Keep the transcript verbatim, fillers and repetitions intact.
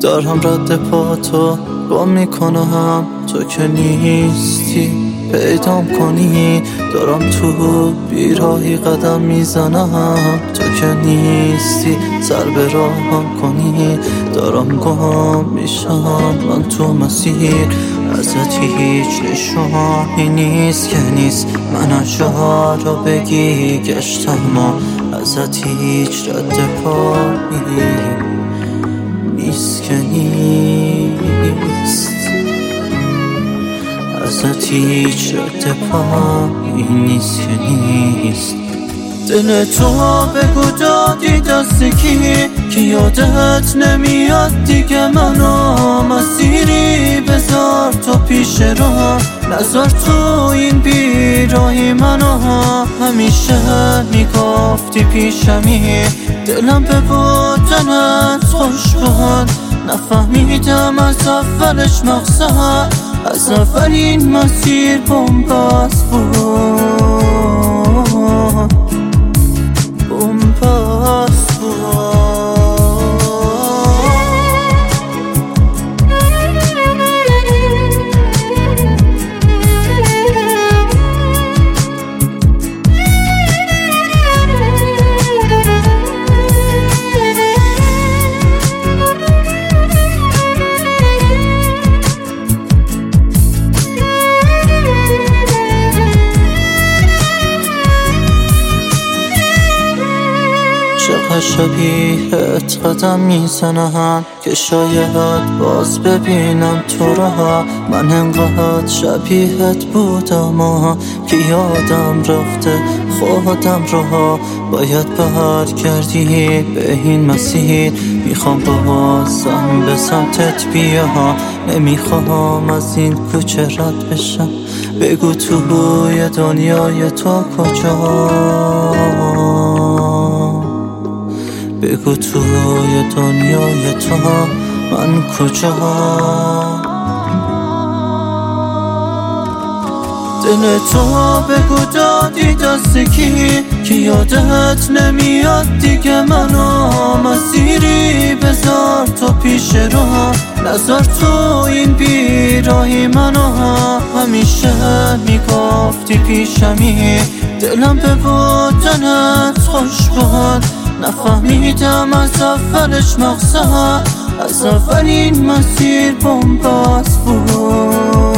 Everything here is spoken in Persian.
دارم رد پا تو گم میکنم، تو که نیستی پیدام کنی. دارم تو بیراهی قدم میزنم، تو که نیستی سر به راهم کنی. دارم گم میشم من تو مسیر، ازت هیچ نشانی نیست که نیست. من اجا رو بگی گشتم و ازت هیچ رد پایی نیست که نیست. ازت هیچ رد پایی نیست که نیست. دل تو بگو دادی دست کی که یادت نمیاد دیگه منو. مسیری بذار تو پیش راه، نذار تو این بیراهی منو. همیشه میگفتی پیشمی، دلم به بودنت خوش بود. نفهمیدم از اولش مقصد، از اولین مسیر بنبست بود. بنبست بود. چقدر شبیهت قدم میزنم که شاید باز ببینم تو را. من انقدر شبیهت بودم و که یادم رفته خودم را. باید برگردی به این مسیر، میخوام بازم به سمتت بیام. نمیخوام از این کوچه رد بشم، بگو توی دنیای تو کجا. بگو توی دنیای تو من کجا. دل تو بگو دادی دست کی که یادت نمیاد دیگه منو. مسیری بذار تو پیش راه، نذار تو این بیراهی منو. همیشه میگفتی پیشمی، دلم به بودنت خوش بود. نفهمیدم از اولش مقصد، از اولین مسیر بنبست بود.